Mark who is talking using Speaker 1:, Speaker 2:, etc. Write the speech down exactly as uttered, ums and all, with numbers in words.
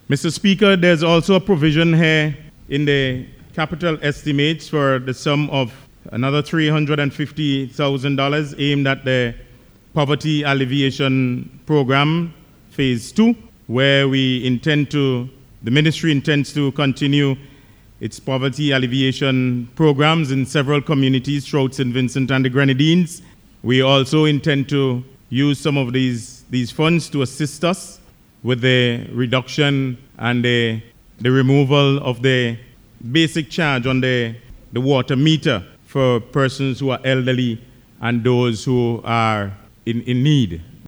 Speaker 1: Mister Speaker, there's also a provision here in the capital estimates for the sum of another three hundred fifty thousand dollars aimed at the Poverty Alleviation Program, Phase two, where we intend to, the ministry intends to continue its poverty alleviation programs in several communities throughout Saint Vincent and the Grenadines. We also intend to use some of these, these funds to assist us with the reduction and the, the removal of the basic charge on the, the water meter for persons who are elderly and those who are in, in need.